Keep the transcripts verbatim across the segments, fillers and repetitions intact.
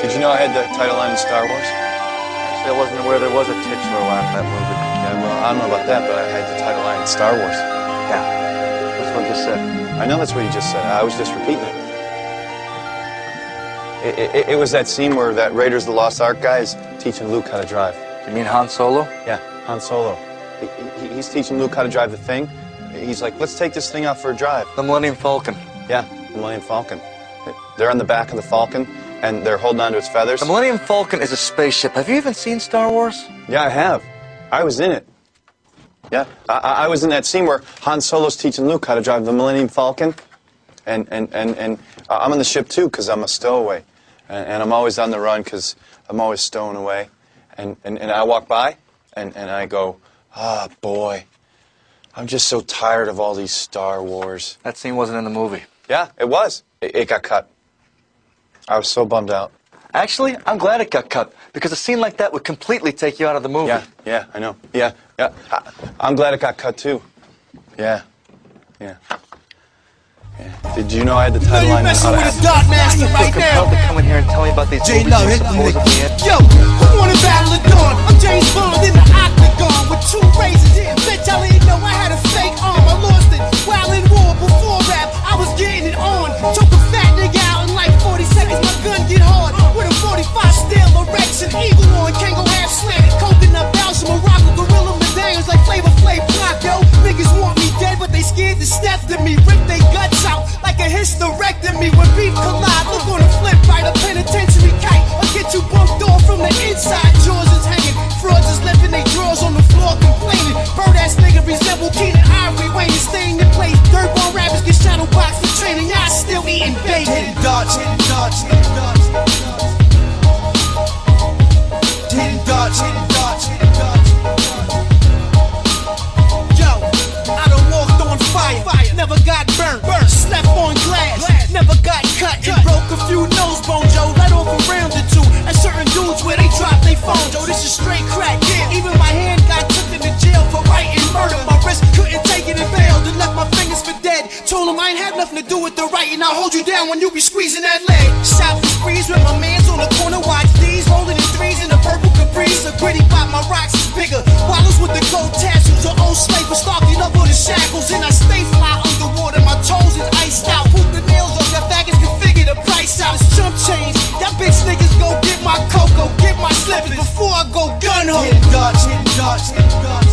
Did you know I had the title line in Star Wars? Actually, I wasn't aware there was a titular line in that movie. Yeah, well, I don't know about that, but I had the title line in Star Wars. Yeah, that's what I just said. I know that's what you just said. I was just repeating it. It, it, it was that scene where that Raiders of the Lost Ark guy is teaching Luke how to drive. You mean Han Solo? Yeah, Han Solo. He, he, he's teaching Luke how to drive the thing. He's like, let's take this thing out for a drive. The Millennium Falcon. Yeah, the Millennium Falcon. They're on the back of the Falcon, and they're holding on to its feathers. The Millennium Falcon is a spaceship. Have you even seen Star Wars? Yeah, I have. I was in it. Yeah, I, I was in that scene where Han Solo's teaching Luke how to drive the Millennium Falcon. And, and, and, and I'm on the ship, too, because I'm a stowaway. And, and I'm always on the run because I'm always stowing away. And, and, and I walk by, and, and I go, ah, oh, boy, I'm just so tired of all these Star Wars. That scene wasn't in the movie. Yeah, it was. It, it got cut. I was so bummed out. Actually, I'm glad it got cut, because a scene like that would completely take you out of the movie. Yeah, yeah, I know. Yeah, yeah. I, I'm glad it got cut, too. Yeah, yeah. Yeah. Did you know I had the title line on how to act? Dark Master right now. To come in here and tell me about these J movies Love, you hit me. supposedly in. Yo, who wanna battle the dawn? I'm James Bond in the octagon with two razors. Bitch, I didn't know I had a fake arm. I lost it while in war before rap. I was getting it on. Choke a fat nigga out in like forty seconds. My gun get hard with a forty-five steel erection. Eagle on, can't go half slanted. Coconut Belgium, Morocco, gorilla medallions like Flavor Flav block, yo. Niggas want me dead, but they scared to step to me. Rip they guts out like a hysterectomy. When beef collide, look on a flip right, a penitentiary kite. I'll get you bumped off from the inside. Jaws is hanging, frauds is lifting they drawers on the floor complaining. Bird ass nigga resemble Keenan Ivory Wayne. Staying in place, dirt ball rappers get shadow boxed for training. Y'all still eating bacon. Hidden darts, hidden darts, hidden darts, hidden darts, hidden darts, hidden darts. Yo, I done walked on fire, never got burnt, slept on glass, never got cut, and broke a few nose bones, yo. Let off a round or two, and certain dudes where they drop they phones, yo. This is straight crack, yeah. Even my hand got took into jail for writing murder. My wrist couldn't take it and bailed, and left my fingers for dead. Told him I ain't had nothing to do with the writing. I'll hold you down when you be squeezing that leg. Shot for sprees with my mans on the corner, watch these rolling in threes in the purple Caprice. A gritty pop, my rocks is bigger. Wallows with the gold tattoos, an old slave for stalking up on the shackles, and I stay fly underwater. My toes is iced out. Poop the nails off, your faggots can figure the price out. It's chump change. Y'all bitch niggas go get my cocoa, get my slippers before I go gun ho. Hidden darts, hidden darts, hidden darts,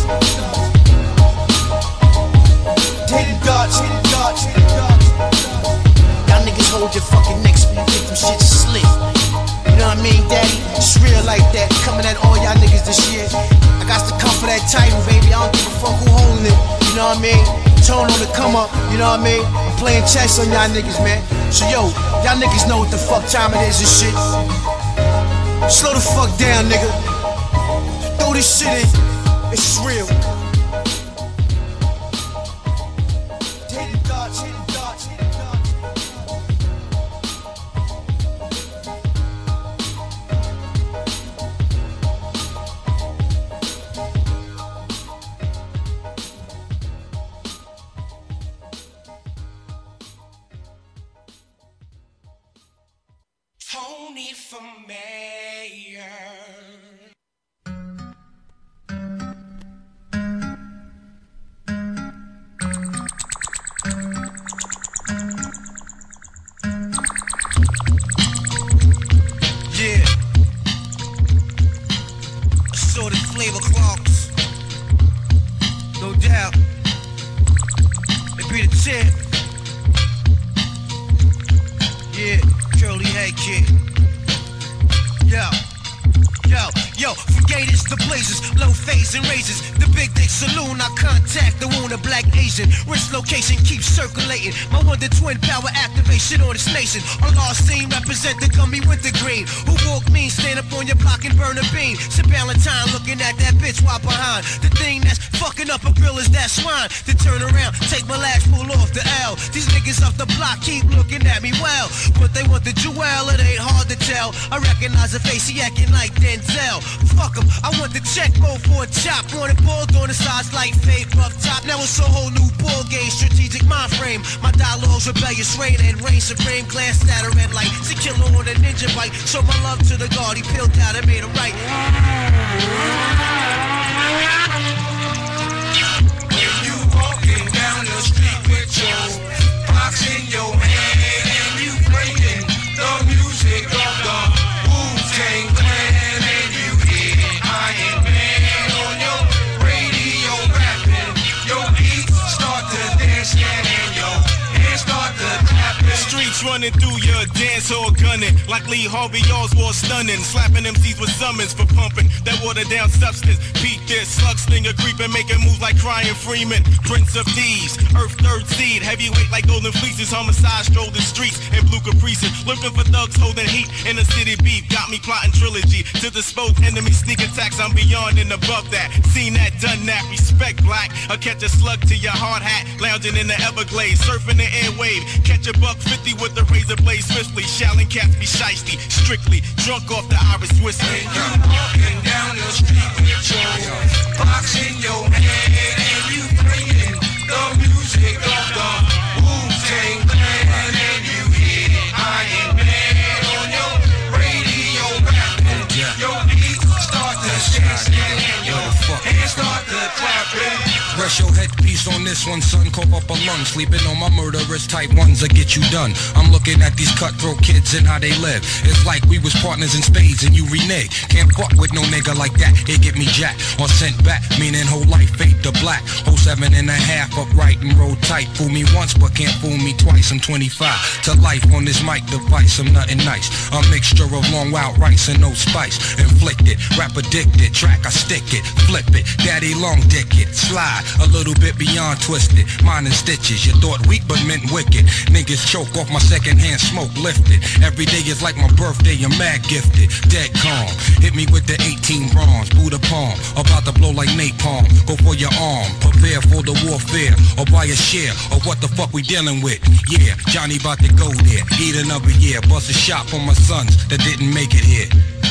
hidden darts, hidden darts, hidden darts. Y'all niggas hold your fucking necks when you think them shit slick. You know what I mean, daddy? It's real like that. Coming at all y'all niggas this year. I got to come for that title, baby. I don't give a fuck who holding it. You know what I mean? Tone on the come up, you know what I mean? I'm playing chess on y'all niggas, man. So yo, y'all niggas know what the fuck time it is and shit. Slow the fuck down, nigga. Throw this shit in. It's real. Hidden thoughts, hidden thoughts, hidden thoughts. Tony for mayor. Yeah. Assorted flavor clogs. No doubt. It be the tip. Yeah. Curly head kid. Yo, yo, yo, from gators to blazers, low phase and razors. The big dick saloon, I contact the wound of black Asian. Wrist location keeps circulating. My wonder twin power activation on this nation. A lost scene represent the gummy wintergreen. Who walk mean, stand up on your block and burn a bean. Sip Valentine looking at that bitch. bitch while behind. The thing that's fucking up a grill is that swine. To turn around, take my last pull off the L. These niggas off the block keep looking at me well, but they want the jewel, it ain't hard to tell. I recognize the face, he acting like Denzel. Fuck him, I want the check, go for a chop. Wanted bald on the sides like fade rough top. Now it's a whole new ball game, strategic mind frame. My dialogues rebellious rain and reign supreme. Glanced at a red light, see killer on a ninja bike. Show my love to the guard, he peeled out and made it right. When you walking down the street with your box in your hand and you playing the music of the Wu-Tang Clan and you hear Iron Man on your radio rapping, your beat start to dance and your hands start to clapping. Streets running through your dance hall gunning like Lee Harvey Oswald stunning, slapping M Cs with summons for pumping that watered down substance. Beat this slug stinger creeping, making moves like Crying Freeman, Prince of Thieves, Earth third seed, heavyweight like golden fleeces. Homicide stroll the streets in blue caprices, looking for thugs holding heat in the city beef. Got me plotting trilogy to dispose enemy sneak attacks. I'm beyond and above that. Seen that, done that. Respect black. I'll catch a slug to your hard hat, lounging in the Everglades, surfing the airwave. Catch a buck fifty with the razor blade swiftly. Shouting cats be shiesty, strictly drunk off the Irish whiskey. When you walking down the street with your box in your hand and you playing the music of the Wu-Tang Clan and you hear Iron Man on your radio rapping, your beat start to dance and your hands start to clapping. Rest your headpiece on this one, son. Cough up a lung. Sleeping on my murderous type ones that get you done. I'm looking at these cutthroat kids and how they live. It's like we was partners in spades and you renege. Can't fuck with no nigga like that. It get me jacked or sent back. Meaning whole life fade to black. Whole seven and a half upright and roll tight. Fool me once but can't fool me twice. I'm twenty-five to life on this mic device. I'm nothing nice. A mixture of long wild rice and no spice. Inflicted, rap addicted. Track I stick it, flip it. Daddy long dick it. Slide a little bit beyond twisted. Mine and stitches. You thought weak but meant wicked. Niggas choke off my second hand smoke lifted. Every day is like my birthday. I'm mad gifted. Dead calm. Hit me with the eighteen bronze. Buddha palm. About to blow like napalm. Go for your arm. Prepare for the warfare. Or buy a share of what the fuck we dealing with. Yeah, Johnny about to go there. Eat another year. Bust a shot for my sons that didn't make it here.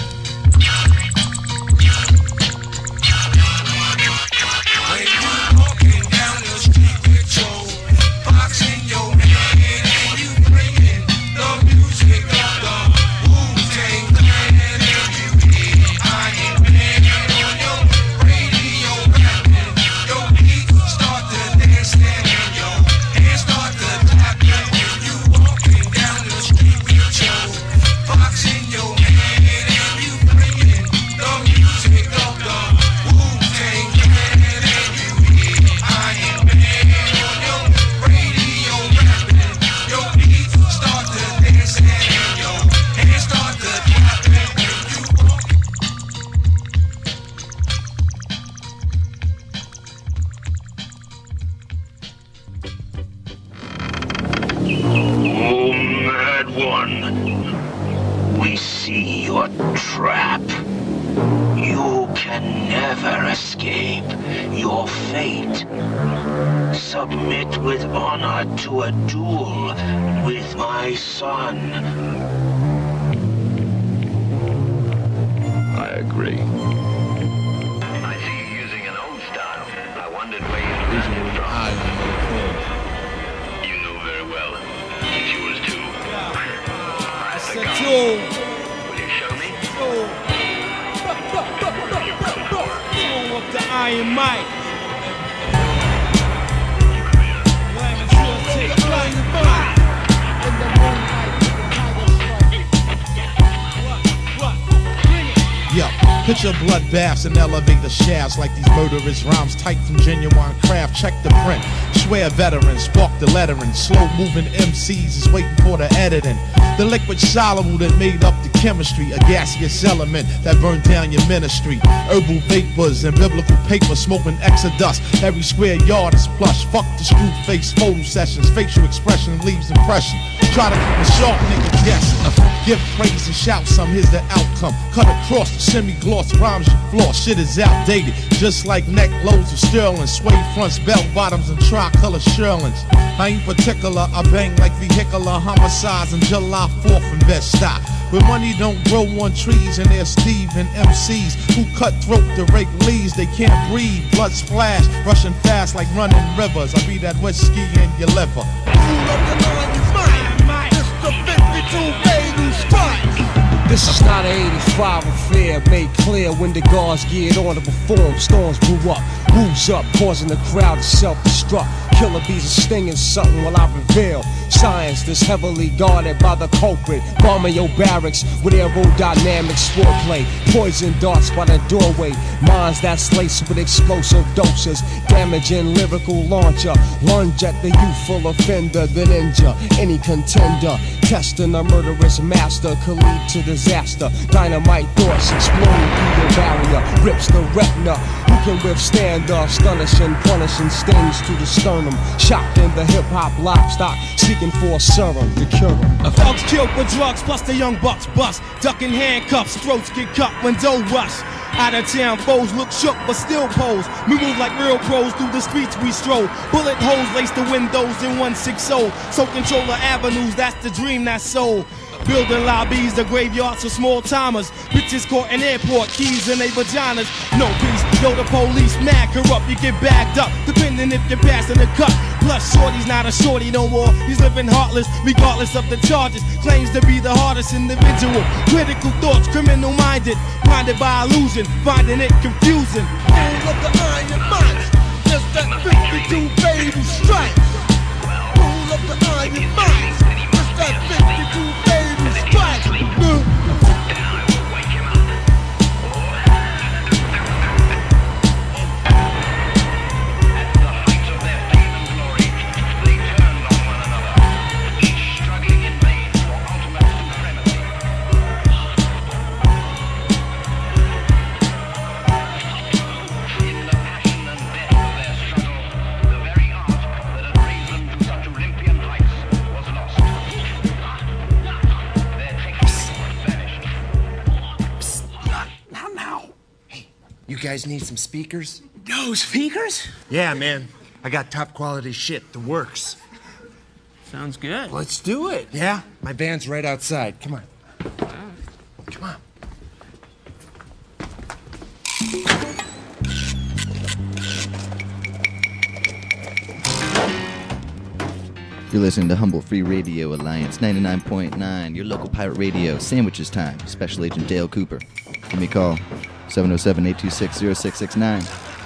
Picture bloodbaths and elevator shafts like these murderous rhymes tight from genuine craft. Check the print. Swear veterans, spark the lettering. Slow moving M Cs is waiting for the editing. The liquid soluble that made up the chemistry, a gaseous element that burned down your ministry. Herbal vapors and biblical paper smoking exodus. Every square yard is plush. Fuck the screw face photo sessions. Facial expression leaves impression. Try to keep a sharp nigga guessing. Give praise and shout some, here's the outcome. Cut across the semi-gloss, rhymes you floss. Shit is outdated, just like neck loads of sterling. Suede fronts, bell bottoms, and tricolor shearlings. I ain't particular, I bang like vehicular homicides on July fourth in Bed-Stuy. Where money don't grow on trees, and there's Steve and M Cs who cut throat to rake leaves. They can't breathe, blood splash, rushing fast like running rivers. I be that whiskey in your liver. This is not an eighty-five affair, made clear when the guards geared on to perform. Storms blew up, moves up, causing the crowd to self-destruct. Killer bees are stinging something while I reveal science that's heavily guarded by the culprit. Bombing your barracks with aerodynamic foreplay. Poison darts by the doorway. Minds that's laced with explosive doses. Damaging lyrical launcher. Lunge at the youthful offender, then injure any contender. Testing a murderous master could lead to disaster. Dynamite thoughts explode through the barrier. Rips the retina. Who can withstand the astonishing, punishing stings to the sternum? Shocked in the hip-hop livestock, seeking for a serum to cure them. Thugs killed with drugs, plus the young bucks bust. Ducking handcuffs, throats get cut when dough rush. Out of town foes look shook but still pose. We move like real pros through the streets we stroll. Bullet holes lace the windows in one sixty. So control the avenues, that's the dream that's sold. Building lobbies, the graveyards for small timers. Bitches caught in airport, keys in their vaginas. No peace, yo, the police mad corrupt. You get bagged up, depending if you're passing the cut. Plus, shorty's not a shorty no more. He's living heartless, regardless of the charges. Claims to be the hardest individual. Critical thoughts, criminal minded. Blinded by illusion, finding it confusing. All of the iron minds, just that fifty-two fatal strike. All of the iron minds, just that fifty-two fatal strike. You guys need some speakers? No speakers? Yeah, man. I got top quality shit. The works. Sounds good. Let's do it. Yeah? My band's right outside. Come on. Come on. You're listening to Humble Free Radio Alliance ninety-nine point nine, your local pirate radio. Sandwiches time. Special Agent Dale Cooper. Give me a call. seven oh seven, eight two six, oh six six nine.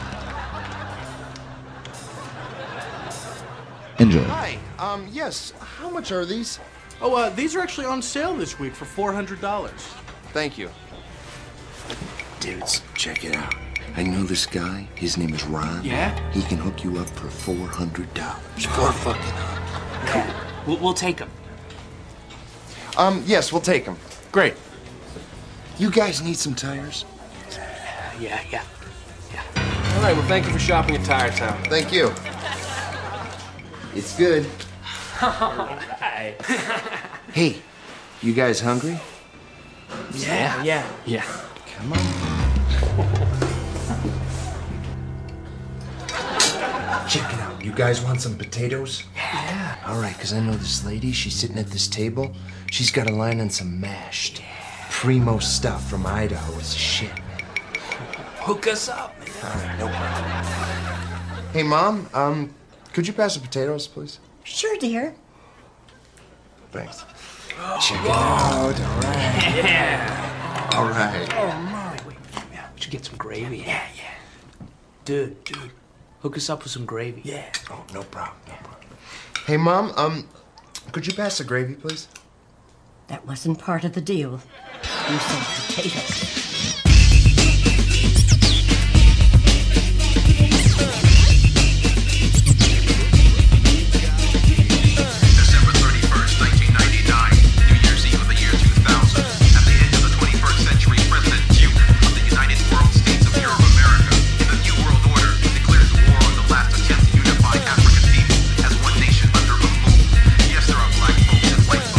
Enjoy. Hi. Um, yes. How much are these? Oh, uh, these are actually on sale this week for four hundred dollars. Thank you. Dudes, check it out. I know this guy. His name is Ron. Yeah? He can hook you up for four hundred dollars. Four fucking hundred. Yeah. We'll, we'll take them. Um, yes, we'll take them. Great. You guys need some tires? Yeah, yeah, yeah. All right, well, thank you for shopping at Tire Town. Thank you. It's good. All right. Hey, you guys hungry? Yeah, yeah, yeah. Come on. Check it out. You guys want some potatoes? Yeah. All right, because I know this lady. She's sitting at this table. She's got a line on some mashed. Primo stuff from Idaho. It's shit, man. Hook us up, man. All right, no problem. Hey, Mom, um, could you pass the potatoes, please? Sure, dear. Thanks. Check it out. All right. Yeah. All right. Oh, Molly, wait. Yeah, we should get some gravy. Yeah, yeah. Dude, dude, hook us up with some gravy. Yeah. Oh, no problem, no problem. Hey, Mom, um, could you pass the gravy, please? That wasn't part of the deal. You said potatoes. Yes, there are black folks and white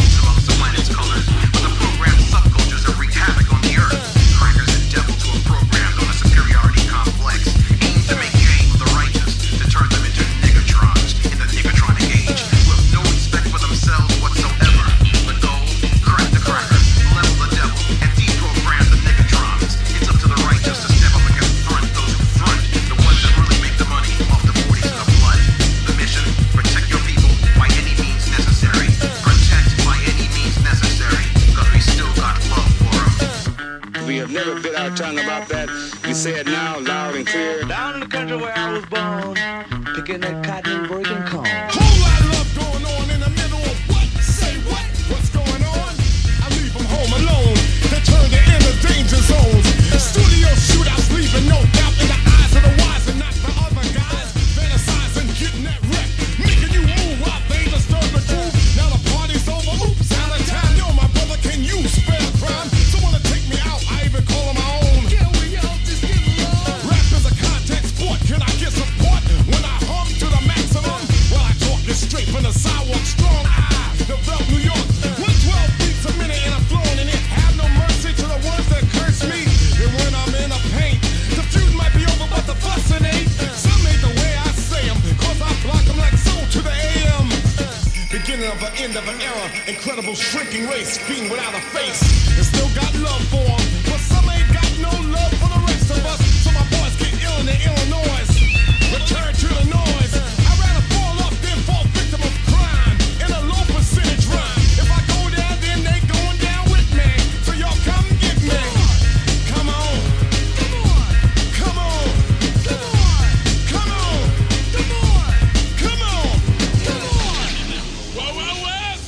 about that. We say it now, loud and clear. Down in the country where I was born, picking that cotton and breaking corn. Whole lot of love going on in the middle of what? Say what? What's going on? I leave them home alone. They turn to inner danger zones. Studio shootouts leaving no doubt in the eyes of the wise and not the other guys. Fantasizing, getting that wreck, making you move while they disturb the groove. Now the party's over. Oops, out of time. Yo, my brother, can you spare a crime? Someone to take me out. I even call him my own. Yeah, we all just get along. Rap is a contact sport. Can I get support when I hum to the maximum? Well, I talk it straight from the sidewalk strong. I develop New York. one twelve beats a minute and I'm flowing in it. Have no mercy to the ones that curse me. And when I'm in a paint, the feud might be over, but the fussing ain't. Some ain't the way I say them, cause I block them like so to the A M. Beginning of an end of an era, incredible shrinking race, fiend without a face. And still got love for them, but some ain't got no love for the rest of us. So my boys get ill in the Illinois. Return to the noise. I'd rather fall off than fall victim of crime in a low percentage rhyme. If I go down, then they going down with me. So y'all come get me. Come on. Come on. Come on. Come on. Come on. Come on. Come on. Wild, wild west.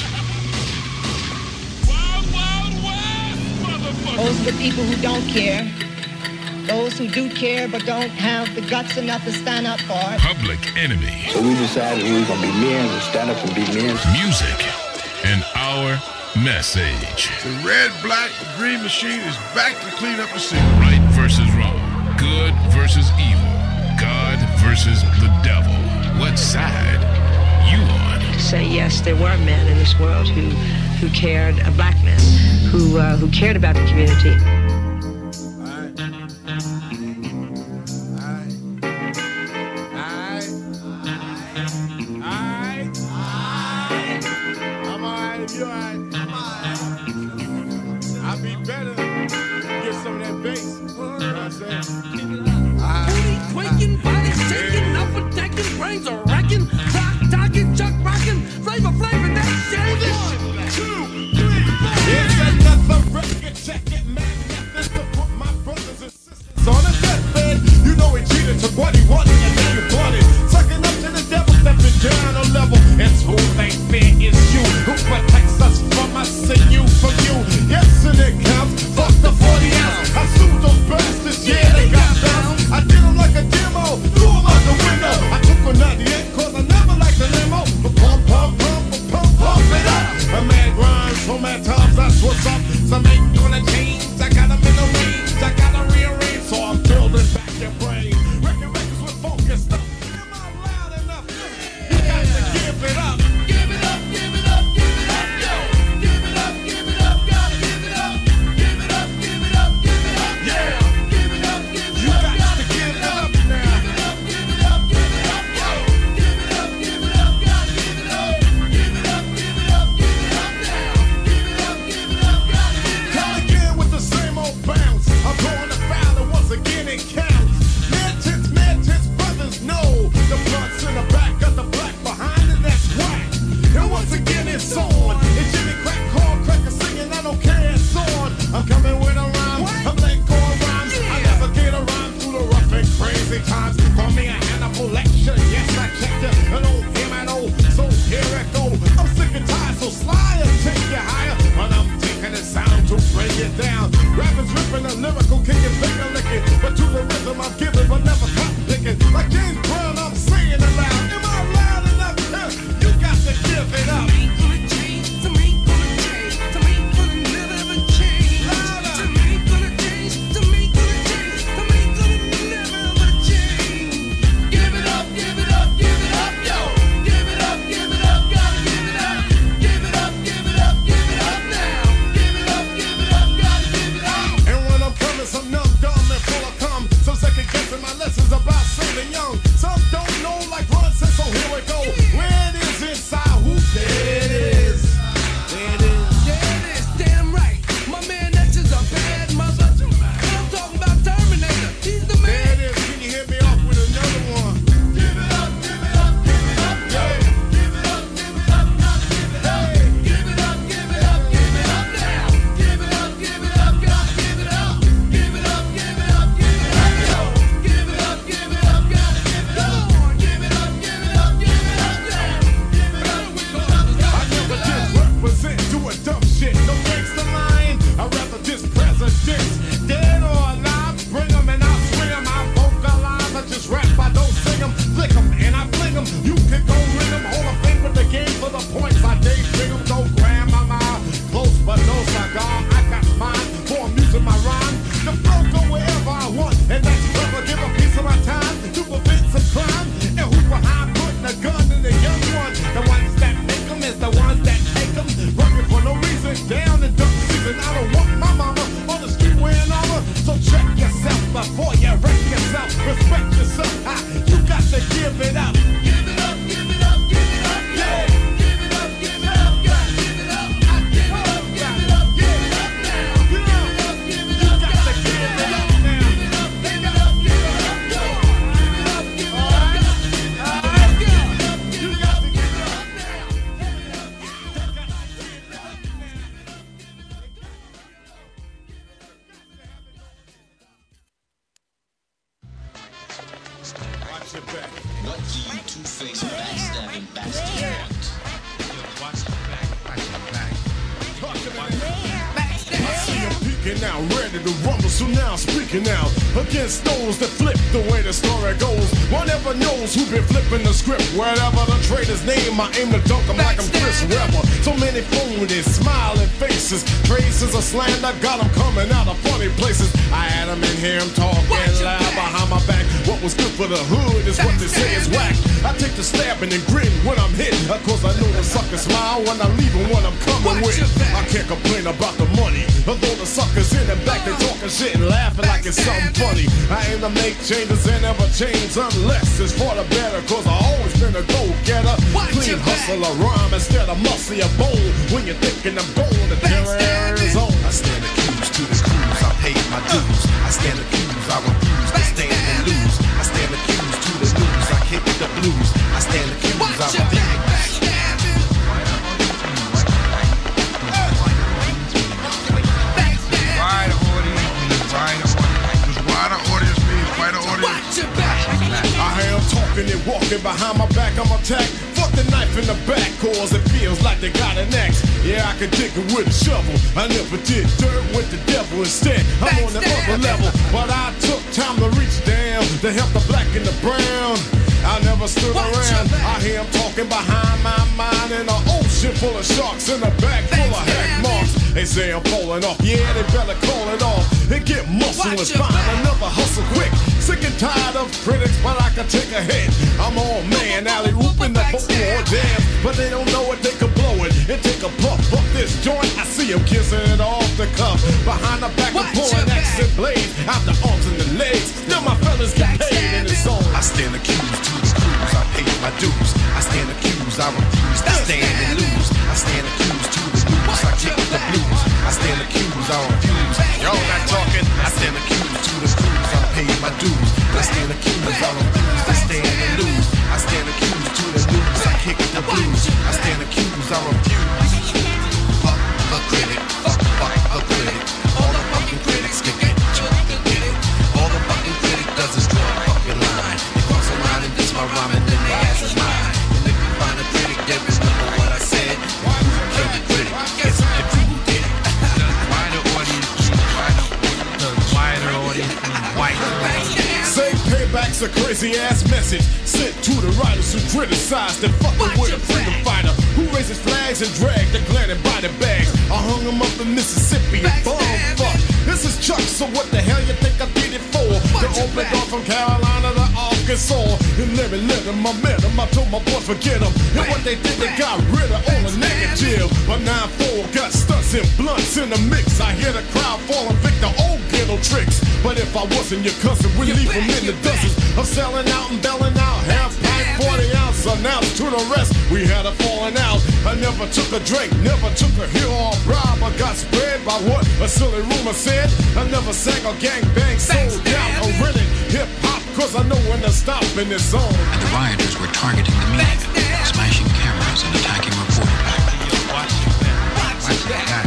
Wild, wild west, motherfucker. Those are the people who don't care. Those who do care but don't have the guts enough to stand up for it. Public Enemy. So we decided we were going to be men and stand up and be men. Music and our message. The red, black, green machine is back to clean up the city. Right versus wrong. Good versus evil. God versus the devil. What side you on? Say yes, there were men in this world who who cared, uh, black men, who uh, who cared about the community. You alright? I'll be better. Get some of that bass. You know what I'm saying? Booty quaking, body shaking, up attacking, brains are racking, rock talking, chuck rocking, flavor flavor, that's shaving. One, two, three, four. It's another record jacket, man. Nothing to put my brothers and sisters on a deathbed. You know he cheated, took what he wanted, and then you bought it. Sucking up to the devil, stepping down a level. It's who they fear is you. Who protects us from us and you from you? Yes, and it counts. Fuck the forty ounce. I sued those bastards, yeah, they got down. I did them like a demo, threw them out the window. I took a ninety-eight cause I never liked the limo. But pump, pump, pump, pump, pump it up. A man grinds so many times, that's what's up. Some ain't gonna change. I got them in the range. I gotta rearrange, so I'm building back your brain. Record records with focus stuff. Am I loud enough? You got to give it up. Give it up, give it up, give it up, yo. Give it up, give it up, gotta give it up. Give it up, give it up, give it up, yeah. Give it up, give it up, gotta give it up now. Give it up, give it up, give it up, yo. Give it up, give it up, gotta give it up. Give it up, give it up, give it up now. Give it up, give it up, gotta give it up. Come again with the same old bounce. I'm going to foul and once again it counts. Mad tits, mad tits, brothers know. The front's in the back, got the black behind it, that's whack. And once again it's on. It's Jimmy Crack, call, cracker singing, I don't care, it's on. I'm coming with a rhyme, I'm like going rhymes. I navigate a rhyme through the rough and crazy times. Call me a Hannibal lecture, yes I checked it. An old him and old, so here I go. I'm sick and tired, so sly and take you higher. But I'm taking the sound to bring it down. Rappers ripping a lyrical, kicking, finger licking. But to the rhythm I'm giving, but never cotton picking. Like James Brown, I'm saying it loud. Am I loud enough? Yeah, you got to give it up. Some numb, dumb, and full of cum. Some second guessing my lessons about saving young. Some don't know like run sense, so here we go. Where it is inside, who there it is. There it is. There it is, damn right. My man, that's just a bad mother. I'm talking about Terminator. He's the man. There it is. Can you hit me off with another one? Give it up, give it up, give it up, yo. Give it up, give it up, gotta give it up. Give it up, give it up, give it up now. Give it up, give it up, gotta give it up. Give it up, give What do you two-faced backstabbing bastards want? Watch your back. Watch your back. I see him peeking now, ready to rumble, so now I'm speaking out against those that flip the way the story goes. One never knows who been flipping the script. Wherever the traitor's name, I aim to dunk him like I'm Chris Webber. So many phony, smiling faces, traces of slander, got them coming out of funny places. I had them in here, I'm talking loud behind my back. What was good for the hood is what they say is whack. I take the stabbing and grin when I'm hitting, cause I know the sucker smile when I leave them what I'm coming with. I can't complain about the money, although the suckers in the back, they talking shit and laughing like it's something funny. I aim to make changes and never change unless it's for the better, cause I always been a go-getter. Clean hustle a rhyme instead of muscle a bone. When you're thinking I'm going to terror zone. I stand accused to the crews, I paid my dues. I stand accused, I refuse to stand and lose. I stand accused to the news, I kick the blues. I stand accused, I refuse. Wider audience means wider audience. Because wider audience means wider audience. I am talking and walking behind my back, I'm attacked. Fuck the knife in the back, cause it feels like they got an axe. Yeah, I can dig it with a shovel. I never did dirt with the devil. Instead, I'm on the upper level. But I took time to reach down to help the black and the brown. I never stood around. I hear him talking behind my mind in an ocean full of sharks in a bag full of hack marks. They say I'm falling off. Yeah, they better call it off and get muscle and find another hustle quick. Sick and tired of critics, but I can take a hit. I'm all man, alley whooping the football jam, but they don't know it. They can blow it and take a puff. Fuck this joint. I see him kissing it off the cuff. Behind the back and pulling axe and blades out the arms and the legs. Still my fellas get paid in his own. I stand accused to the crews. I pay my dues. I stand accused. I refuse to stand and lose. I stand accused to the news. I kick the blues. I stand accused. I refuse. Y'all not talking. I stand accused to the crews. I pay my dues. I stand accused. I refuse to stand and lose. I stand accused to the news. I kick the blues. I stand accused. I refuse. Fuck the critic. Fuck, fuck the critic. All the fucking critics can get get it. All the fucking critic does is draw a fucking line. They cross a line and diss my rhyme and then they ask is mine. And if you find a critic, then remember what I said. Kill the critic. Guess the people did it. Wider audience, wider audience, wider audience, wider audience. Say payback's a crazy ass message sent to the writers who criticize the fucking with a freedom fighter who raises flags and drag the gland and body bags. I hung him up in Mississippi and bum fuck. This is Chuck, so what the hell you think I did it for? To open door from Carolina to Arkansas. And let me let him, I met him, I told my boy forget him. And what they did, they got rid of all the negative. But nine four got stunts and blunts in the mix. I hear the crowd falling victim, old ghetto tricks. But if I wasn't your cousin, we'd leave him in the dozens of selling out and belling out. Half pint, forty ounce, announced to the rest. We had a falling out. I never took a drink, never took a hill or a bribe. I got spread by what a silly rumor said. I never sang a gangbang, sold out or rented hip hop, cause I know when to stop in this zone. And the rioters were targeting the media, smashing cameras and attacking reporters. Watch that.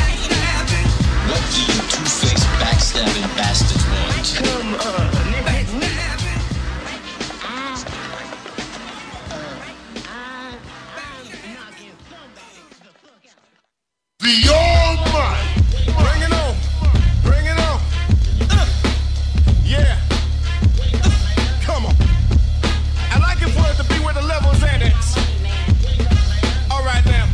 What do you two-faced backstabbing bastards want? Come on. The Almighty. Bring it on. Bring it on. Uh, yeah. Uh, come on. I like it for it to be where the level's at. All right now.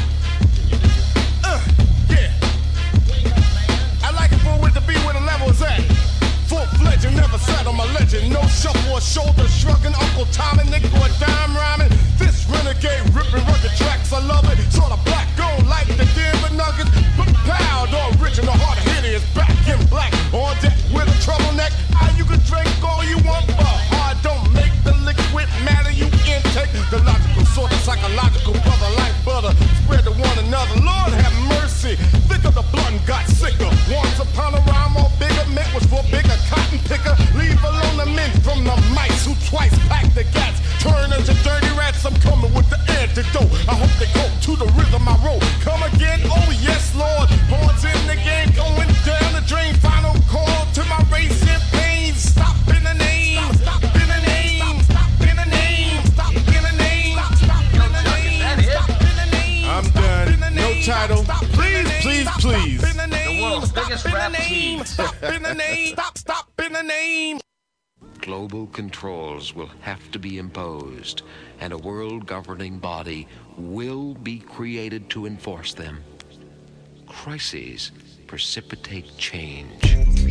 Uh, yeah. I like it for it to be where the level's at. Full-fledged, never sat on my legend. No shuffle or shoulder shrugging. Uncle Tom and Nick for a dime rhyming. This renegade ripping rugged tracks. I love it. Sort of black gold like the Denver Nuggets. But proud, original, hard hitters. Back in black. On deck with a trouble neck. How you can drink all you want, but hard don't make the liquid matter you intake. The logical sort of psychological brother like butter. Spread to one another. Lord have mercy. Thick of the blood and got sicker. Once upon a rhyme or bigger meant was for bigger cotton picker. Leave alone the men from the mice who twice packed the gats. Turn into dirty rats. I'm coming with the antidote. I hope they go to the rhythm I wrote. Come again, oh yes, Lord. Horns in the game, going down the drain. Final call to my racing pains. Stop title, please, please, please. The world's biggest rap team. Stop in the name. Stop, stop in the name. Global controls will have to be imposed, and a world governing body will be created to enforce them. Crises precipitate change.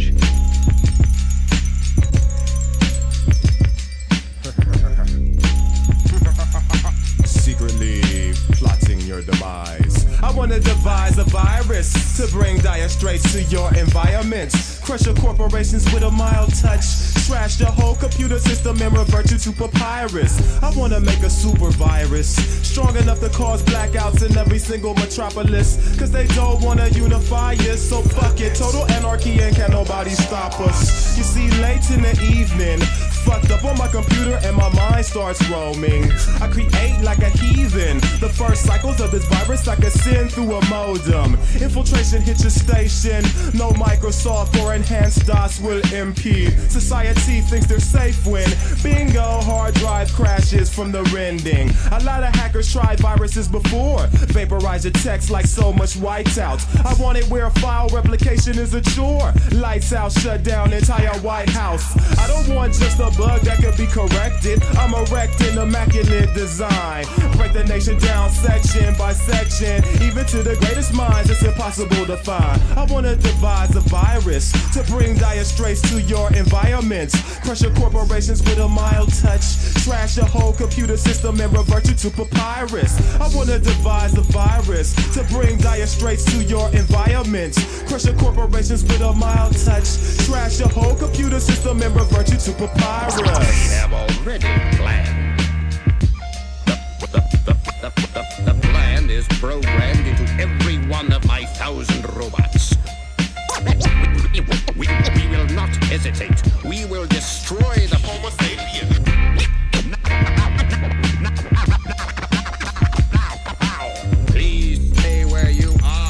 Secretly plotting your demise. I want to devise a virus to bring dire straits to your environment. Crush your corporations with a mild touch. Trash your whole computer system and revert you to papyrus. I want to make a super virus strong enough to cause blackouts in every single metropolis. Cause they don't want to unify us, so fuck it. Total anarchy and can nobody stop us. You see, late in the evening, fucked up on my computer and my mind starts roaming. I create like a heathen. The first cycles of this virus I can send through a modem. Infiltration hit your station. No Microsoft or enhanced DOS will impede. Society thinks they're safe when bingo, hard drive crashes from the rending. A lot of hackers tried viruses before. Vaporize your text like so much whiteout. I want it where file replication is a chore. Lights out, shut down entire White House. I don't want just a bug that could be corrected. I'm erecting immaculate design. Break the nation down section by section. Even to the greatest minds, it's impossible to find. I wanna devise a virus to bring dire straits to your environment. Crush your corporations with a mild touch. Trash your whole computer system and revert you to papyrus. I wanna devise a virus to bring dire straits to your environment. Crush your corporations with a mild touch. Trash your whole computer system and revert you to papyrus. We have already planned. The, the, the, the, the, the plan is programmed into every one of my thousand robots. We, we, we will not hesitate. We will destroy the Homo sapien. Please stay where you are.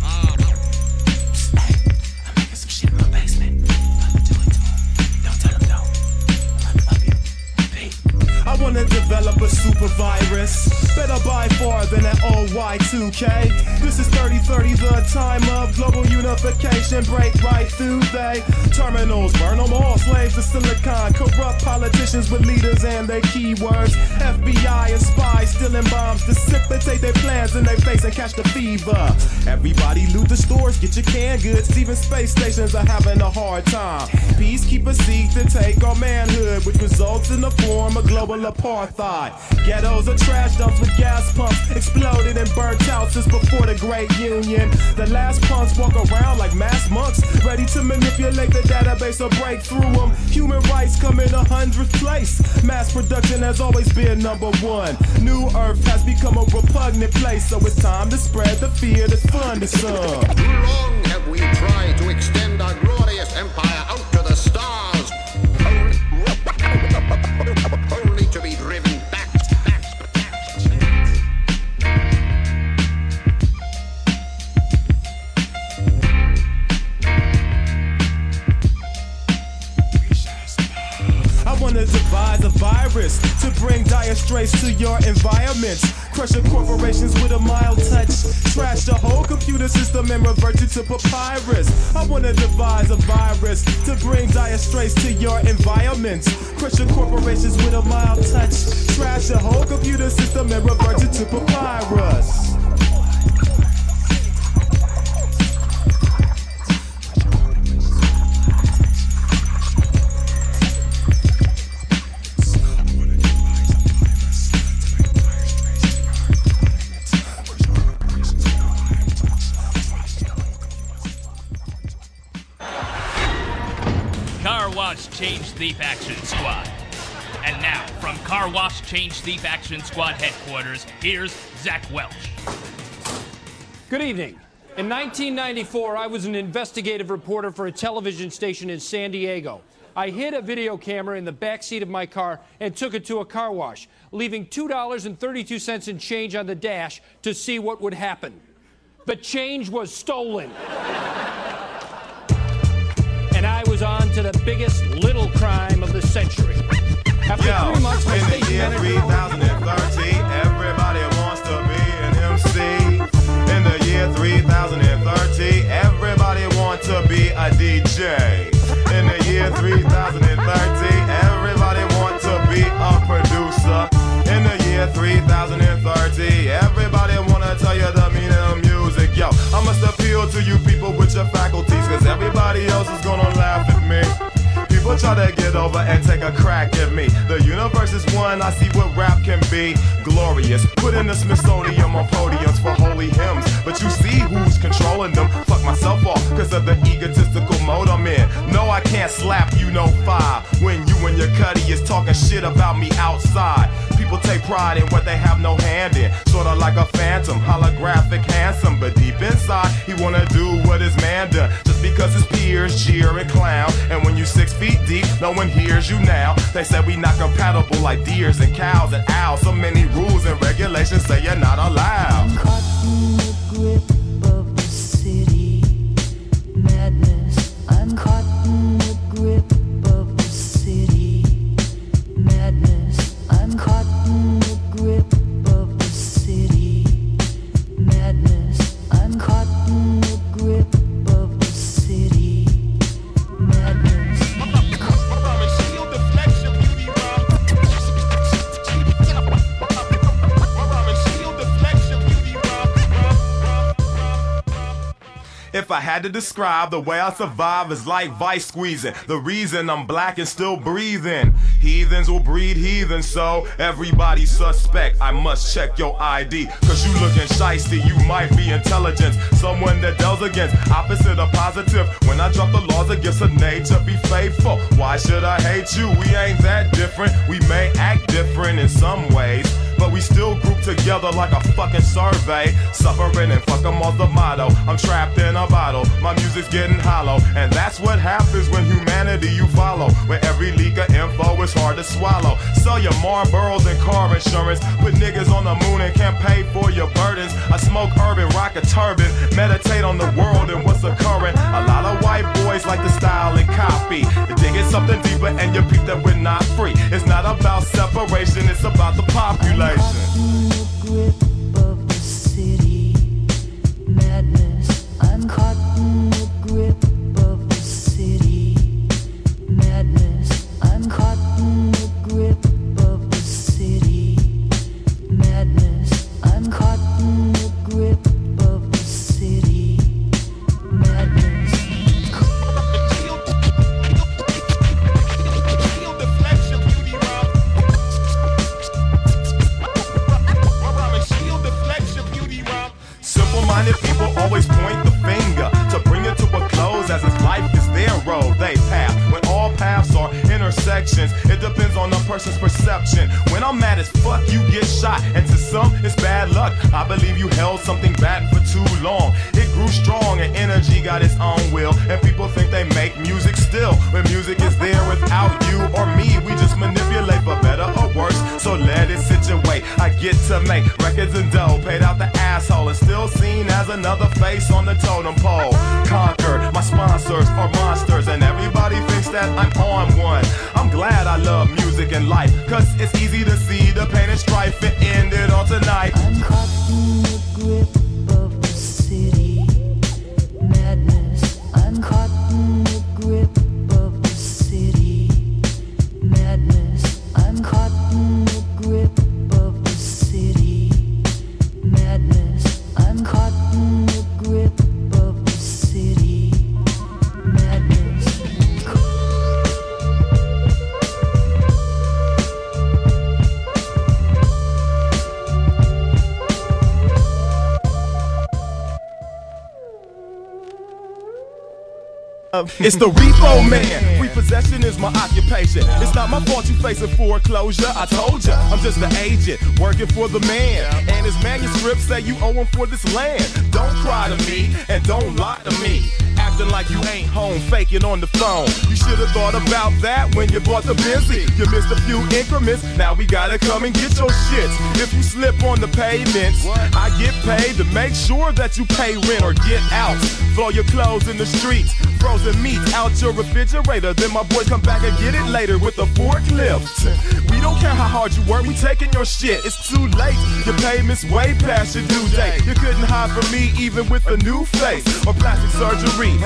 I'm making some shit in my basement. Don't do it to him. Don't tell him no. I love you. Pete. I wanna develop a super virus, better by far than that old Y two K. This is thirty thirty, the time of global unification. Break right through they terminals, burn them all, slaves to silicon. Corrupt politicians with leaders and their keywords. F B I and spies stealing bombs, precipitate their plans in their face and catch the fever. Everybody loot the stores, get your canned goods. Even space stations are having a hard time. Peacekeepers seek to take our manhood, which results in the form of global apartheid. Ghettos are trash dumps with gas pumps, exploded and burnt out since before the Great Union. The last punks walk around like mass monks, ready to manipulate the database or break through them. Human rights come in a hundredth place. Mass production has always been number one. New Earth has become a repugnant place, so it's time to spread the fear that's fun to some. Too long have we tried to extend our glorious empire out to the stars, only, only to be driven back, back, back. I wanna devise a virus to bring dire straits to your environment. Crush your corporations with a mild touch. Trash the whole computer system and revert you to papyrus. I wanna devise a virus to bring dire straits to your environment. Crush your corporations with a mild touch. Trash the whole computer system and revert you to papyrus. Car Wash Change Thief Action Squad. And now, from Car Wash Change Thief Action Squad headquarters, here's Zach Welch. Good evening. In nineteen ninety-four, I was an investigative reporter for a television station in San Diego. I hid a video camera in the backseat of my car and took it to a car wash, leaving two dollars and thirty-two cents in change on the dash to see what would happen. The change was stolen. And I was on to the biggest little crime of the century. After Yo, three months, my in the station year manager... three thousand thirteen, everybody wants to be an M C. In the year to be a D J. In the year three thousand thirty, everybody want to be a producer. In the year three thousand thirty, everybody wanna tell you the meaning of music. Yo, I must appeal to you people with your faculties, cause everybody else is gonna laugh at me. People try to get over and take a crack at me. The universe is one, I see what rap can be. Glorious, put in the Smithsonian on podiums for holy hymns. But you see who's controlling them. Fuck myself off, cause of the egotistical mode I'm in. No, I can't slap you no fire when you and your cutty is talking shit about me outside. People take pride in what they have no hand in. Sorta like a phantom, holographic, handsome. But deep inside, he wanna do what his man done. Just because his peers cheer and clown. And when you six feet deep, no one hears you now. They say we not compatible like deers and cows and owls. So many rules and regulations say you're not allowed. I'm caught in the grip of the city madness. I'm caught in the grip of the city madness. I'm caught in the grip of the city madness. I'm caught in the grip of the city madness. If I had to describe the way I survive is like vice squeezing. The reason I'm black and still breathing. Heathens will breed heathens, so everybody suspect. I must check your I D, cause you looking shiesty. You might be intelligent, someone that deals against opposite of positive. When I drop the laws against a nature, be faithful. Why should I hate you? We ain't that different. We may act different in some ways, but we still group together like a fucking survey. Suffering and fuck 'em off the motto. I'm trapped in a bottle, my music's getting hollow. And that's what happens when humanity you follow, where every leak of info is hard to swallow. Sell your Marlboros and car insurance, put niggas on the moon and can't pay for your burdens. I smoke urban, rock a turban, meditate on the world and what's occurring. A lot of white boys like to style and copy. Dig it something deeper and you peep that we're not free. It's not about separation, it's about the population. I'm caught in the grip of the city madness. I'm caught in the grip of the city madness. I'm caught in the grip of the city madness. I'm caught in the grip of the city madness. Simple-minded people always point the finger to bring it to a close, as if life is their road they path. When all paths are intersections, it depends on the person's perception. When I'm mad as fuck, you get shot, and to some it's bad luck. I believe you held something back for too long. It grew strong and energy got its own will, and people think they make music still, when music is there without you or me. We just manipulate for better or worse, so let it situate. I get to make records and dough, paid out the asshole, and still seen as another face on the totem pole. Conquered, my sponsors are monsters, and everybody thinks that I'm on one. I'm glad I love music and life, cause it's easy to see the pain and strife and end it all tonight. I'm caught in the grip of the city madness. I'm caught in the grip of the city madness. I'm caught in the grip of the city madness. I'm caught in the grip of the city madness. It's the repo man. Repossession is my occupation. It's not my fault you facing foreclosure. I told ya, I'm just the agent working for the man. And his manuscripts say you owe him for this land. Don't cry to me and don't lie to me. Acting like you ain't home, faking on the phone. You should have thought about that when you bought the Benzie. You missed a few increments, now we gotta come and get your shit. If you slip on the pavements, I get paid to make sure that you pay rent or get out. Throw your clothes in the streets, frozen meat out your refrigerator. Then my boys come back and get it later with a forklift. We don't care how hard you work, we taking your shit. It's too late, your payment's way past your due date. You couldn't hide from me even with a new face or plastic surgery.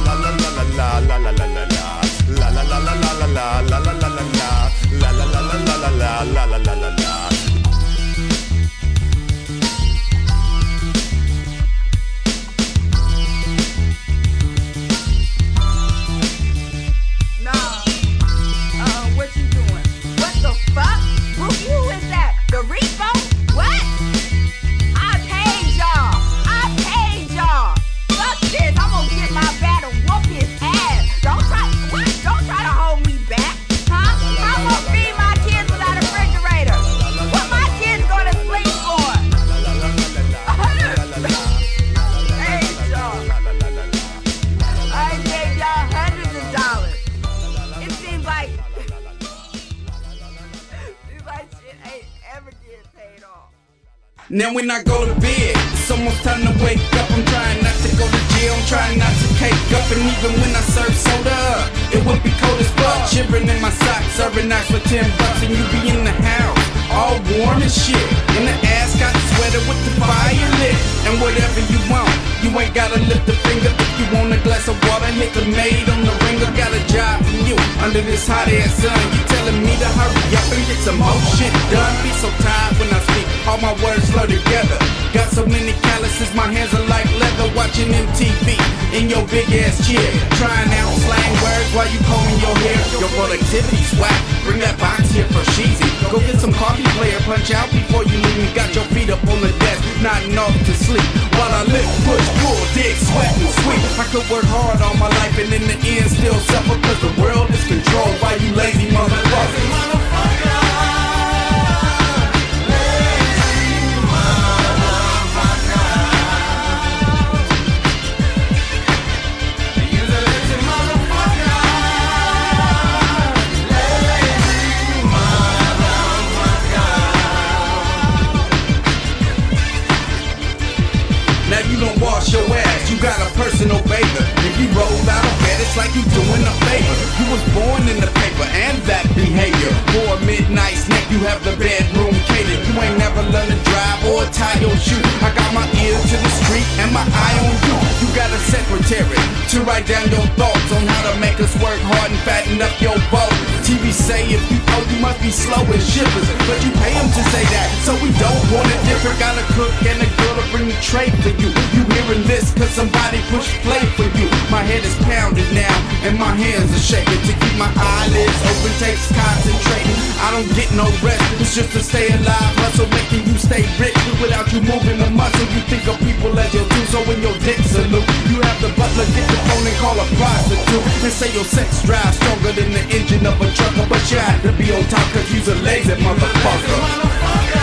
Now when I go to bed, it's almost time to wake up. I'm trying not to go to jail, I'm trying not to cake up. And even when I serve soda up, it would be cold as fuck. Shivering in my socks, serving ice for ten bucks. And you be in the house, all warm as shit. In the ass, got a sweater with the fire lit. And whatever you want, you ain't gotta lift a finger. If you want a glass of water, hit the maid on the ringer. Got a job for you, under this hot ass sun. You telling me to hurry up and get some more shit done. Be so tired when I speak, all my words flow together. Got so many calluses, my hands are like leather. Watching M T V in your big ass chair, trying out slang words while you combing your hair. Your productivity's whack, bring that box here for Sheezy. Go get some coffee, player, punch out before you leave me. Got your feet up on the desk, nodding off to sleep while I live, push, pull, dig, sweat and sweep. I could work hard all my life and in the end still suffer, cause the world is controlled by you lazy motherfuckers. Your ass, you got a personal baker. was born in the paper and that behavior. For a midnight snack, you have the bedroom catered. You ain't never learned to drive or tie your shoe. I got my ear to the street and my eye on you. You got a secretary to write down your thoughts on how to make us work hard and fatten up your boat. T V say if you owe, you must be slow as shippers, but you pay them to say that, so we don't want it different. Got a cook and a girl to bring the tray for you. You hearing this cause somebody pushed play for you. My head is pounded now and my hands are shaking. To keep my eyelids open takes concentrating. I don't get no rest, it's just to stay alive. Hustle making you stay rich without you moving the muscle. You think of people as your do, so when your dick salute, you have the butler get the phone and call a prostitute and say your sex drives stronger than the engine of a trucker. But you have to be on top cause you's a lazy motherfucker.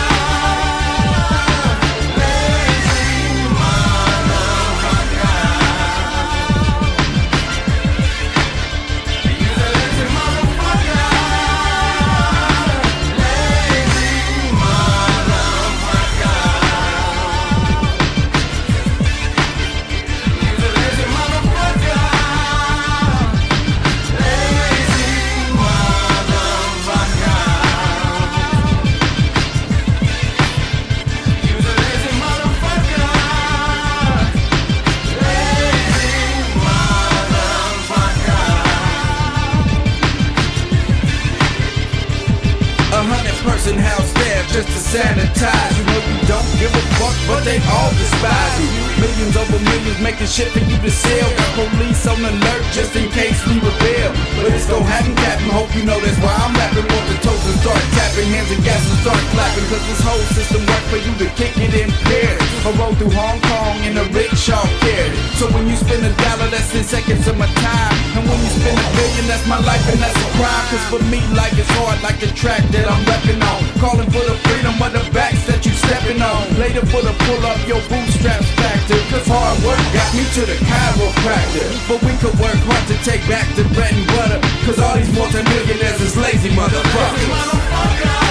House staff just to sanitize. You know you don't give a fuck, but they all despise you. Millions over millions making shit for you to sell. Got police on alert just in case we rebel. But it's gon' happen, Captain. Hope you know that's why I'm rapping. Want the toes and start tapping, hands and gas and start clapping. Cause this whole system work for you to kick it in pairs. I rode through Hong Kong in a rickshaw carried. So when you spend a dollar, that's ten seconds of my time. And when you spend a billion, that's my life and that's a crime. Cause for me, life is hard like the track that I'm repping on. Calling for the freedom of the backs that you stepping on. Later for the pull up your bootstraps factor. Cause hard work got me to the chiropractor. But we could work hard to take back the bread and butter. Cause all these multimillionaires is lazy motherfuckers.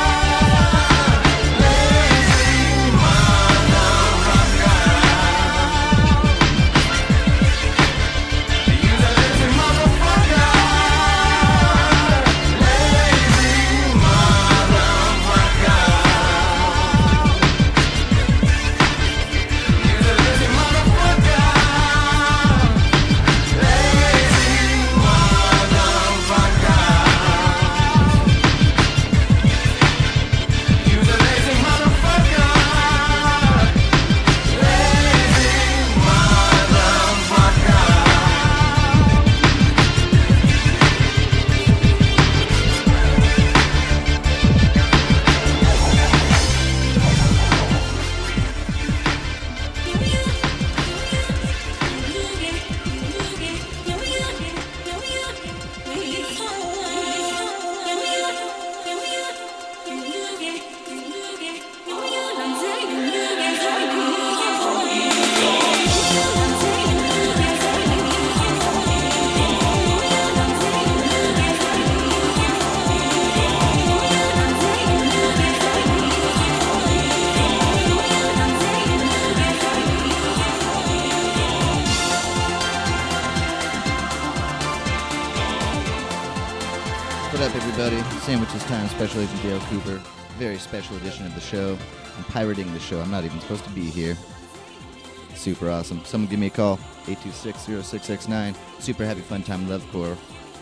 Sandwiches Time, Special Agent Dale Cooper. Very special edition of the show. I'm pirating the show. I'm not even supposed to be here. Super awesome. Someone give me a call. eight two six, zero six six nine. Super happy fun time lovecore.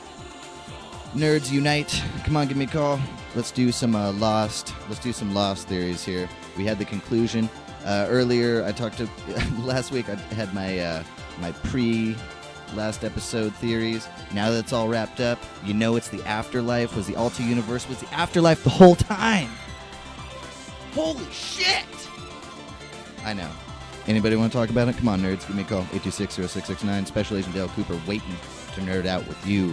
Nerds unite. Come on, give me a call. Let's do some uh, Lost. Let's do some Lost theories here. We had the conclusion. Uh, earlier, I talked to... last week, I had my, uh, my pre... last episode theories. Now that it's all wrapped up, you know it's the afterlife. Was the Alta universe was the afterlife the whole time? Holy shit! I know. Anybody want to talk about it? Come on, nerds. Give me a call. eight two six, zero six six nine. Special Agent Dale Cooper waiting to nerd out with you.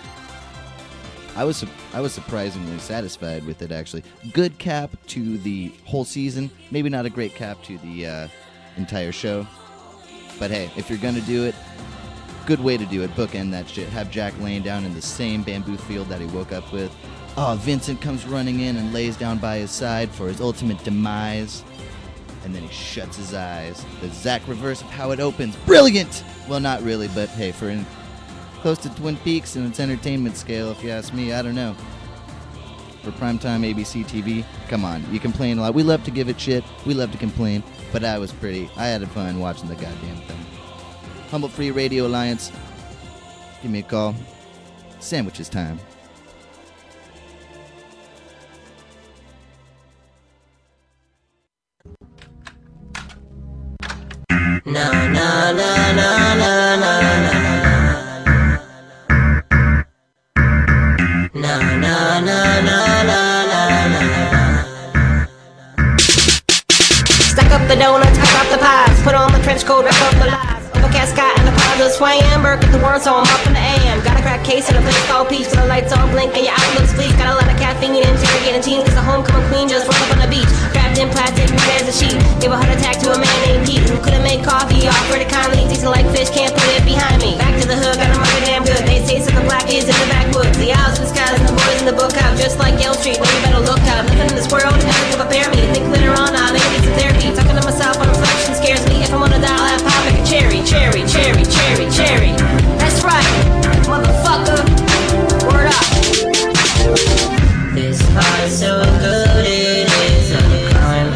I was su- I was surprisingly satisfied with it, actually. Good cap to the whole season. Maybe not a great cap to the uh, entire show. But hey, if you're going to do it, good way to do it. Bookend that shit. Have Jack laying down in the same bamboo field that he woke up with. Oh, Vincent comes running in and lays down by his side for his ultimate demise. And then he shuts his eyes. The exact reverse of how it opens. Brilliant! Well, not really, but hey, for in, Close to Twin Peaks in its entertainment scale, if you ask me. I don't know. For primetime A B C T V, come on, you complain a lot. We love to give it shit. We love to complain. But I was pretty. I had fun watching the goddamn thing. Humble Free Radio Alliance. Give me a call. Sandwiches time. Na na na na na na na na na na na. Stack up the donuts, cut up the pies, put on the trench coat, wrap up the lies. Overcast sky and the clouds are swaying. Burke at the worm, so I'm up in the A M. Got a crack case and a place called Peach, so the lights all blink and your outlook's bleak. Got a lot of caffeine, interrogating teens, cause the homecoming queen just rolled up on the beach. Wrapped in plastic, red as a sheet. Gave a heart attack to a man named Pete, who couldn't make coffee, offered it kindly. Tasting like fish, can't put it behind me. Back to the hood, got a mother damn good. They say something black is in the backwoods. The owls in the skies and the boys in the book out. Just like Yale Street, well you better look out. Nothing in this world ever can prepare me. Think later on, I'll maybe need some therapy. Talking to myself on reflection scares me. If I'm on a dial, I'll pop like a cherry, cherry, cherry, cherry, cherry. That's right, motherfucker. Word up. This pie's so good, it is a crime.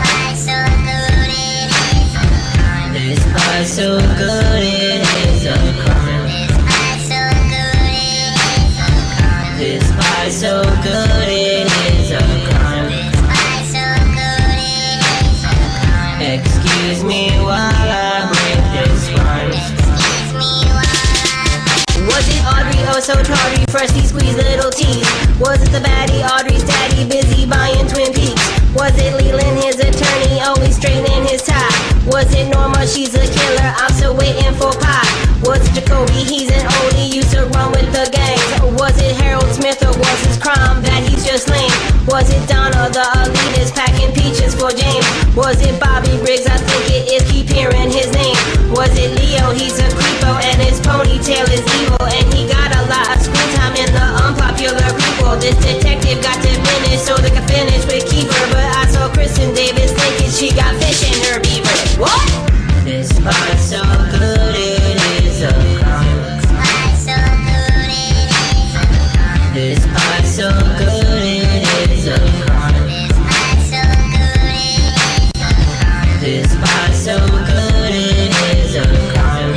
This pie's so good, it is a crime. This pie's so good, it is a crime. Excuse me while I break this rhyme. Was it Audrey, oh so tardy, freshly squeezed little teeth? Was it the baddie, Audrey's daddy, busy buying Twin Peaks? Was it Leland, his attorney, always straightening his tie? Was it Norma, she's a killer, I'm still waiting for pie? Was it Jacoby, he's an oldie, used to run with the gangs? Was it Harold Smith, or was his crime that he's just lame? Was it Donna, the elitist, packing peaches for James? Was it Bobby Briggs, I think it is, keep hearing his name? Was it Leo, he's a creepo, and his ponytail is evil, and he got a lot of screen time in the unpopular people. This detective got to finish so they could finish with Keeper, but I saw Kristen Davis thinking she got fish in her beaver. What? This pie's so good, it is a crime. This pie's so good, it is a crime. This pie's so good, it is a crime.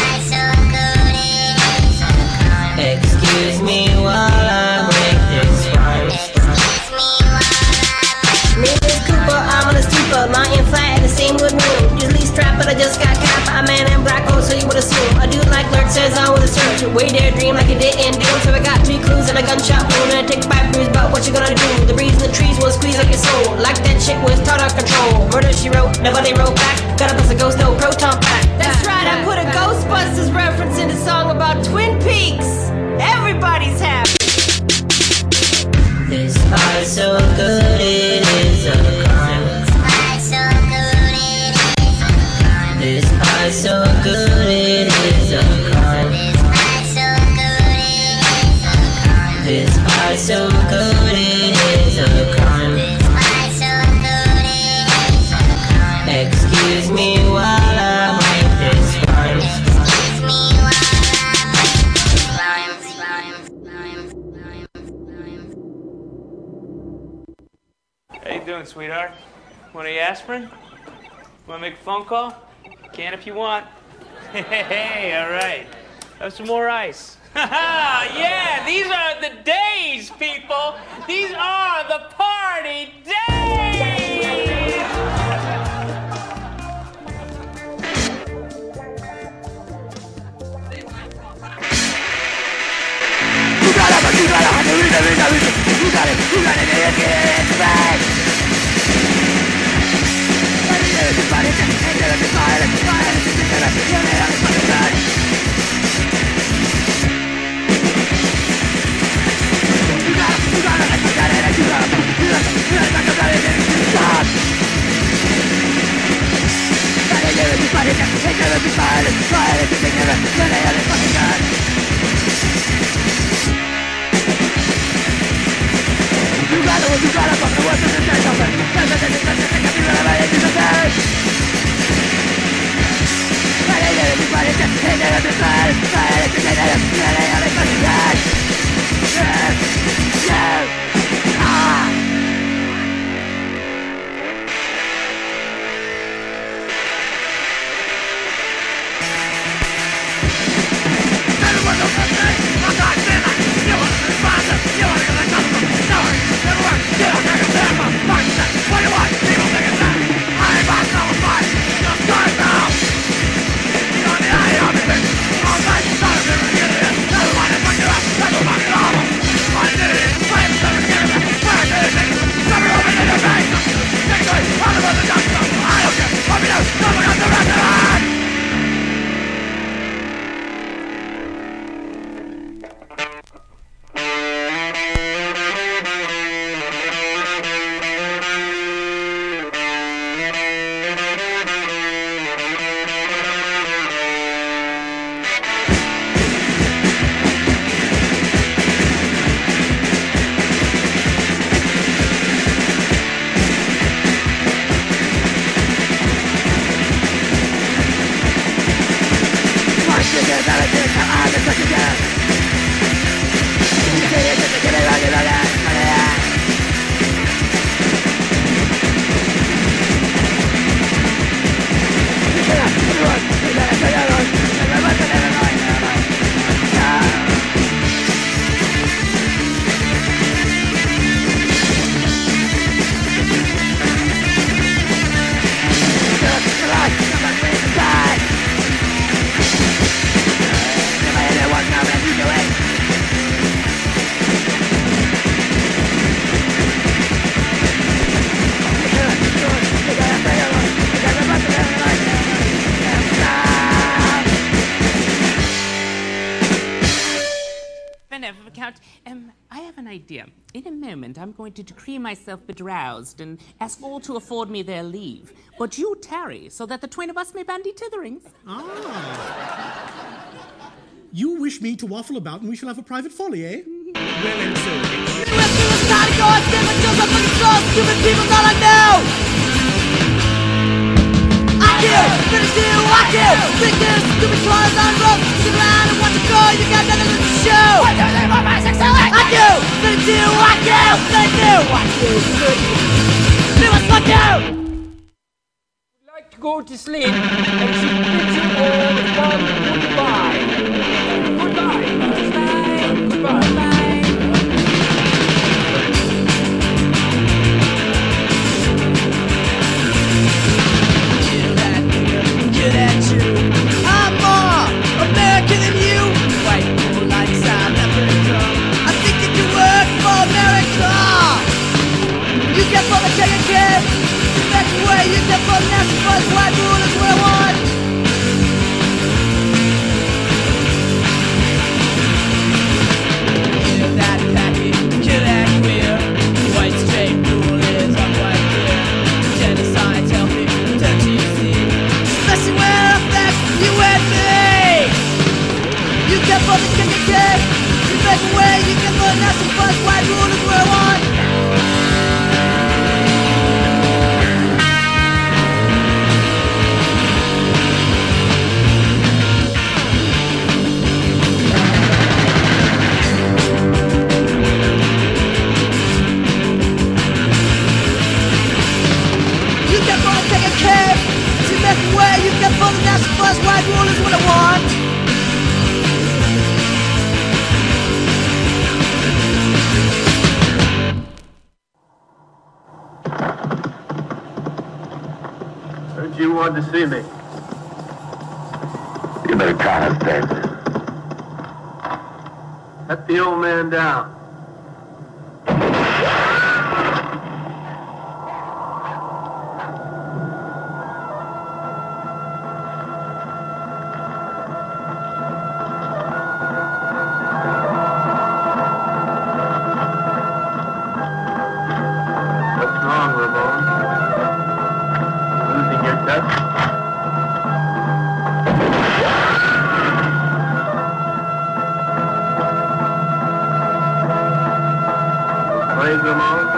Excuse me while I break this rhyme. Name is Cooper, I'm on a stupor, lying flat in the same wood room. Usually strapped, but I just got caught by a man in black clothes, so you would assume. A dude like Lurk says I would search. Way there, dream like it didn't do. So I got three clues and a gunshot wound and a tick by bruise. But what you gonna do? The breeze in the trees will squeeze like your soul. Like that shit was taught out control. Murder she wrote, nobody wrote back. Got up as a ghost, no proton pack. That's right, I put a Ghostbusters reference in the song about Twin Peaks. Everybody's happy. This pie's so good, it is a crime. This pie's so good, it is a crime. This pie's so good, it is a crime. Excuse me while I break this rhyme. How you doing, sweetheart? Want any aspirin? Want to make a phone call? Can if you want. Hey, all right. Have some more ice. Yeah, these are the days, people. These are the party days. You gotta, but you gotta, you gotta, you gotta, you gotta, you gotta get it, get it back. Everybody, everybody, everybody, I'm going to decree myself bedroused and ask all to afford me their leave. But you tarry, so that the twain of us may bandy titherings. Ah. You wish me to waffle about and we shall have a private folly, eh? Well and so. Stupid people that I know! I do! Finish you, I do! Think this stupid toys on road. Sit around and watch it go, you got nothing to show! What do they want my sex selling? I do! Finish you, I do! Thank you! I do! Do what's what you! Would like to go to sleep and she bids you all one goodbye. Goodbye! Goodbye! Goodbye! That you. I'm more American than you. White people like South Africa. I think that you work for America. You get for the chicken kid. That's where you get for the nasty buzz. White rule is what I want. Kill that packy, kill that queer. White straight rule is on white queer. Genocide's healthy, don't you see? Messing where affects you and me. You get for the chicken kid. You make a way, you get for the nasty buzz. White rule is what I want. You get for the chicken kid. You make a way, you get for the nasty buzz. White rule is what I want. Heard you wanted to see me. You better count us, David. Let the old man down. What's wrong, Ramon? Losing your touch? Praise Ramon?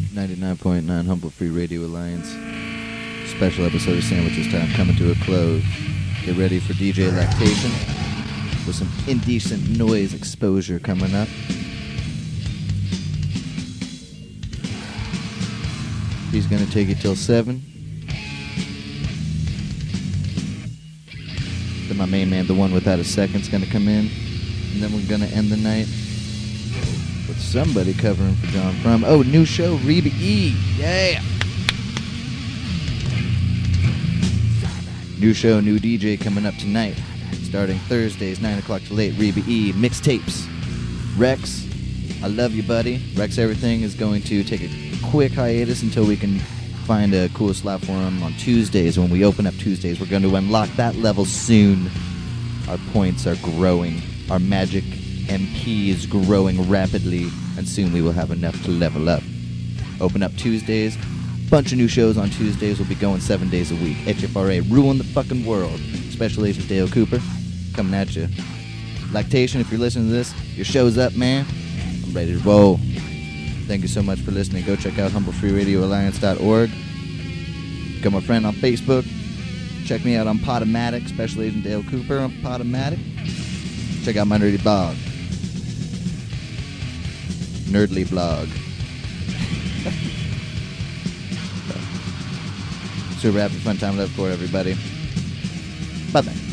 ninety-nine point nine Humble Free Radio Alliance. Special episode of Sandwiches Time coming to a close. Get ready for D J Lactation with some indecent noise exposure coming up. He's gonna take it till seven. Then my main man, the one without a second, is gonna come in, and then we're gonna end the night with somebody covering for John Frum. Oh, new show, Reba E. Yeah. New show, new D J coming up tonight. Starting Thursdays, nine o'clock till eight. Reba E. Mixtapes. Rex, I love you, buddy. Rex Everything is going to take a quick hiatus until we can find a cool slot for him on Tuesdays. When we open up Tuesdays, we're going to unlock that level soon. Our points are growing. Our magic M P is growing rapidly, and soon we will have enough to level up. Open up Tuesdays. Bunch of new shows on Tuesdays. We'll be going seven days a week. H F R A, ruin the fucking world. Special Agent Dale Cooper, coming at you. Lactation, if you're listening to this, your show's up, man. I'm ready to roll. Thank you so much for listening. Go check out humble free radio alliance dot org. Become a friend on Facebook. Check me out on Podomatic, Special Agent Dale Cooper on Podomatic. Check out my nerdy blog. Nerdly blog. Super happy, fun time, love for everybody. Bye-bye.